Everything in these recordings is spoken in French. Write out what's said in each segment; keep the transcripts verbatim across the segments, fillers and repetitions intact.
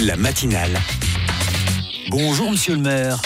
La matinale. Bonjour monsieur le maire.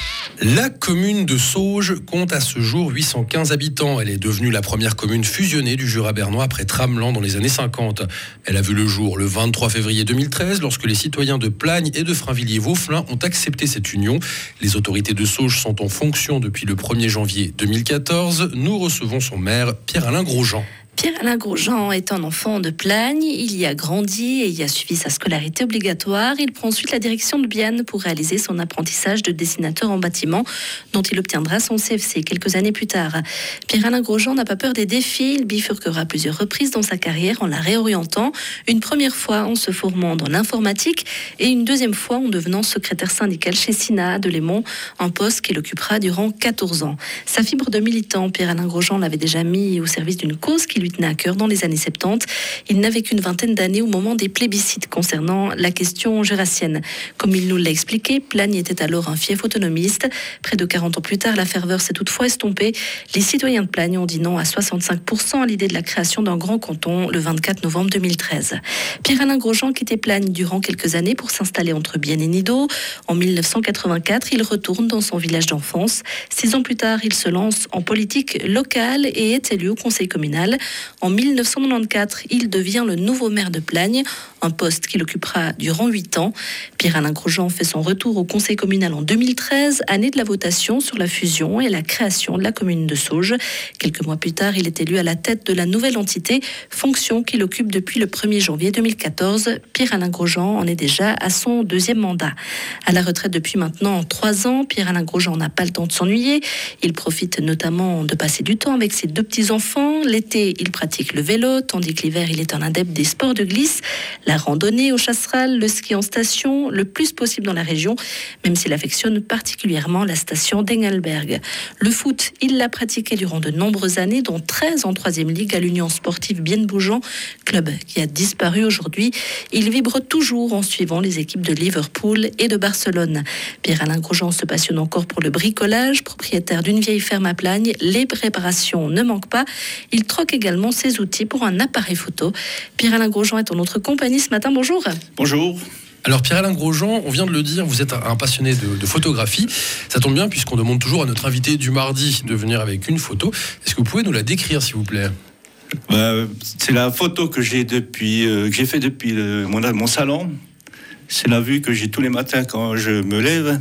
La commune de Sauges compte à ce jour huit cent quinze habitants. Elle est devenue la première commune fusionnée du Jura bernois après Tramelan dans les années cinquante. Elle a vu le jour le vingt-trois février deux mille treize lorsque les citoyens de Plagne et de Frainvilliers-Vaufflin ont accepté cette union. Les autorités de Sauges sont en fonction depuis le premier janvier deux mille quatorze. Nous recevons son maire, Pierre-Alain Grosjean. Pierre-Alain Grosjean est un enfant de Plagne. Il y a grandi et y a suivi sa scolarité obligatoire. Il prend ensuite la direction de Bienne pour réaliser son apprentissage de dessinateur en bâtiment, dont il obtiendra son C F C quelques années plus tard. Pierre-Alain Grosjean n'a pas peur des défis. Il bifurquera plusieurs reprises dans sa carrière en la réorientant. Une première fois en se formant dans l'informatique et une deuxième fois en devenant secrétaire syndical chez Sina de Lémont, un poste qu'il occupera durant quatorze ans. Sa fibre de militant, Pierre-Alain Grosjean l'avait déjà mis au service d'une cause qui lui tenait à cœur dans les années soixante-dix. Il n'avait qu'une vingtaine d'années au moment des plébiscites concernant la question jurassienne. Comme il nous l'a expliqué, Plagne était alors un fief autonomiste. Près de quarante ans plus tard, la ferveur s'est toutefois estompée. Les citoyens de Plagne ont dit non à soixante-cinq pour cent à l'idée de la création d'un grand canton le vingt-quatre novembre deux mille treize. Pierre-Alain Grosjean quittait Plagne durant quelques années pour s'installer entre Bienne et Nidau. En mille neuf cent quatre-vingt-quatre, il retourne dans son village d'enfance. Six ans plus tard, il se lance en politique locale et est élu au conseil communal. En mille neuf cent quatre-vingt-quatorze, il devient le nouveau maire de Plagne, un poste qu'il occupera durant huit ans. Pierre-Alain Grosjean fait son retour au conseil communal en deux mille treize, année de la votation sur la fusion et la création de la commune de Sauges. Quelques mois plus tard, il est élu à la tête de la nouvelle entité, fonction qu'il occupe depuis le premier janvier deux mille quatorze. Pierre-Alain Grosjean en est déjà à son deuxième mandat. À la retraite depuis maintenant trois ans, Pierre-Alain Grosjean n'a pas le temps de s'ennuyer. Il profite notamment de passer du temps avec ses deux petits-enfants. L'été, il pratique le vélo, tandis que l'hiver, il est un adepte des sports de glisse, la randonnée au chasseral, le ski en station, le plus possible dans la région, même s'il affectionne particulièrement la station d'Engelberg. Le foot, il l'a pratiqué durant de nombreuses années, dont treize en troisième ligue à l'Union sportive Bienne-Bougeant, club qui a disparu aujourd'hui. Il vibre toujours en suivant les équipes de Liverpool et de Barcelone. Pierre-Alain Grosjean se passionne encore pour le bricolage, propriétaire d'une vieille ferme à Plagne. Les réparations ne manquent pas. Il troque également ses outils pour un appareil photo. Pierre-Alain Grosjean est en notre compagnie ce matin. Bonjour. Bonjour. Alors Pierre-Alain Grosjean, on vient de le dire, vous êtes un passionné de, de photographie. Ça tombe bien puisqu'on demande toujours à notre invité du mardi de venir avec une photo. Est-ce que vous pouvez nous la décrire s'il vous plaît ? Euh, c'est la photo que j'ai depuis, euh, que j'ai fait depuis le, mon, mon salon. C'est la vue que j'ai tous les matins quand je me lève.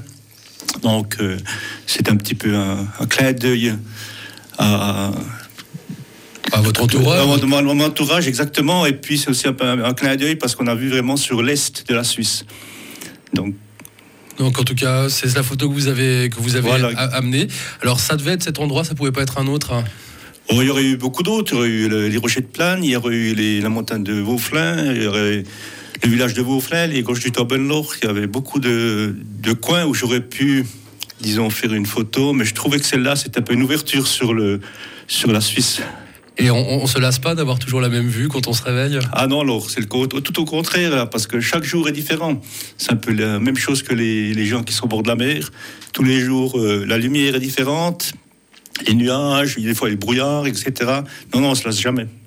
Donc euh, c'est un petit peu un, un clin d'œil à, à votre entourage. À mon, mon, mon entourage exactement. Et puis c'est aussi un, un, un clin d'œil parce qu'on a vu vraiment sur l'est de la Suisse. Donc Donc en tout cas, c'est la photo que vous avez, que vous avez voilà. amenée. Alors ça devait être cet endroit, ça pouvait pas être un autre hein. Oh, il y aurait eu beaucoup d'autres. Il y aurait eu le, les rochers de Plagne, il y aurait eu les, la montagne de Vaufflin, il y aurait le village de Vaufflin, les gauches du Torbenloch. Il y avait beaucoup de, de coins où j'aurais pu, disons, faire une photo. Mais je trouvais que celle-là, c'était un peu une ouverture sur, le, sur la Suisse. Et on ne se lasse pas d'avoir toujours la même vue quand on se réveille ? Ah non, alors, c'est le, tout au contraire, là, parce que chaque jour est différent. C'est un peu la même chose que les, les gens qui sont au bord de la mer. Tous les jours, euh, la lumière est différente, les nuages, des fois les brouillards, et cetera. Non, non, on ne se lasse jamais.